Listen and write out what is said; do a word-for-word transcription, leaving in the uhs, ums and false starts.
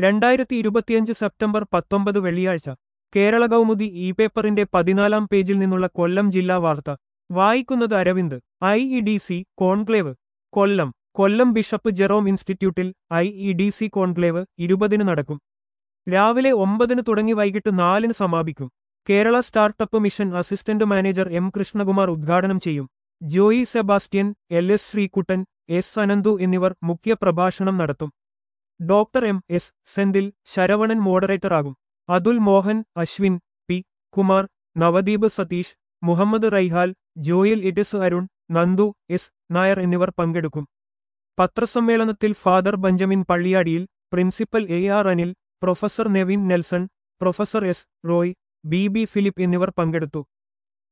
രണ്ടായിരത്തി ഇരുപത്തിയഞ്ച് സെപ്റ്റംബർ പത്തൊമ്പത് വെള്ളിയാഴ്ച കേരള കൗമുദി ഇ പേപ്പറിന്റെ പതിനാലാം പേജിൽ നിന്നുള്ള കൊല്ലം ജില്ലാ വാർത്ത വായിക്കുന്നത് Aravind. I E D C conclave Kollam. Kollam bishop Jerome ഇൻസ്റ്റിറ്റ്യൂട്ടിൽ I E D C conclave ഇരുപതിന് നടക്കും. രാവിലെ ഒമ്പതിന് തുടങ്ങി വൈകിട്ട് നാലിന് സമാപിക്കും. Kerala startup mission assistant manager M Krishnakumar ഉദ്ഘാടനം ചെയ്യും. Joy Sebastian, L S Sreekuttan, S Ananthu എന്നിവർ മുഖ്യ പ്രഭാഷണം നടത്തും. Doctor M S Senthil Saravanan മോഡറേറ്ററാകും. അതുൽ മോഹൻ, അശ്വിൻ പി കുമാർ, നവദീപ് സതീഷ്, മുഹമ്മദ് റൈഹാൽ, ജോയിൽ ഇറ്റിസ് അരുൺ, നന്ദു എസ് നായർ എന്നിവർ പങ്കെടുക്കും. പത്രസമ്മേളനത്തിൽ father Benjamin Palliyadiyil, principal A R Anil, professor Nevin Nelson, professor S Roy, B B Philip എന്നിവർ പങ്കെടുത്തു.